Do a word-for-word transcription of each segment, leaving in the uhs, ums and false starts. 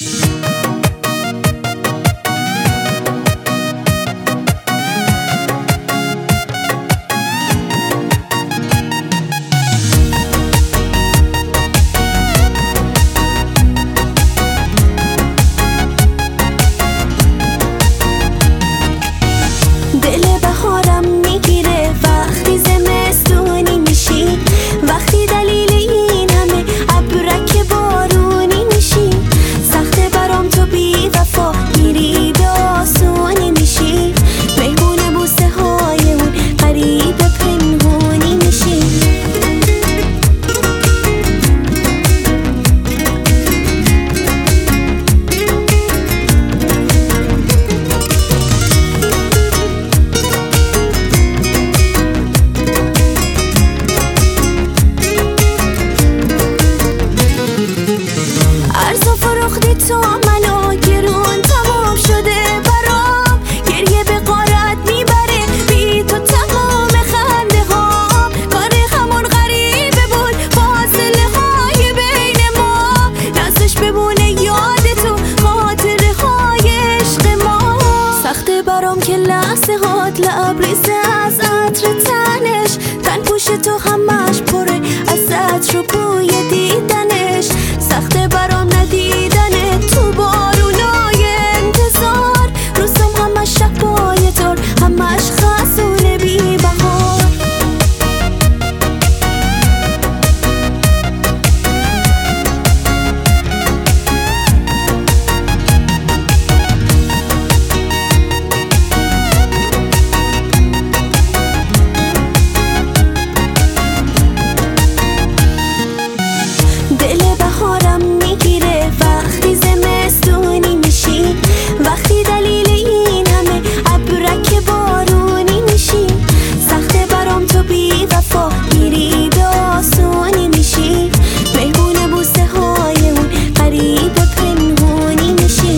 ارزا فروختی تو منو گرون تمام شده برام، گریه به غارت میبره بی تو تمام خنده ها. کار همون غریبه بود فاصله های بین ما، نازش بمونه یاد تو خاطره های عشق ما. سخته برام که لحظه هات لبریزه از عطر تنش، تن پوش تو همش پره از عطر و بوی دیدنش. سخته برام ندیدن تو بارونای انتظار، روزم همش شبای تر همش خزونه بی بهار. دل بهارم میگیره وقتی زمستونی میشی، وقتی دلیل این همه ابرک بارونی میشی. سخته برام تو بی وفا میری به آسونی میشی، مهمون بوسه های اون غریب پنهونی میشی.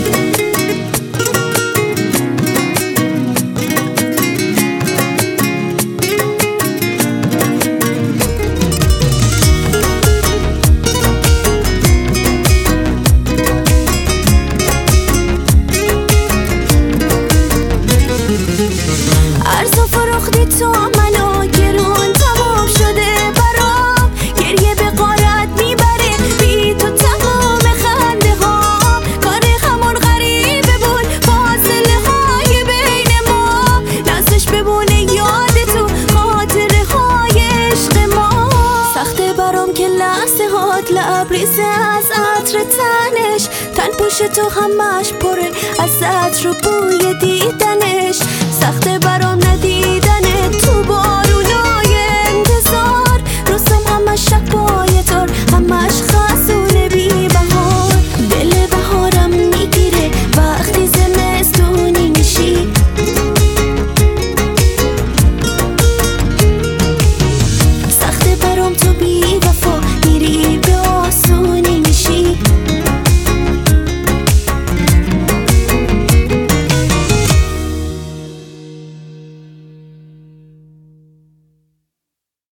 ارزا فروختی تو منو گرون تمام شده برام، گریه به غارت میبره بی تو تمام خنده ها. کار همون غریبه بود فاصله های بین ما، نازش بمونه یاد تو خاطره های عشق ما. سخته برام که لحظه هات لبریزه از عطر تنش، تن پوش تو همش پره از عطر و بوی دیدنش. سخته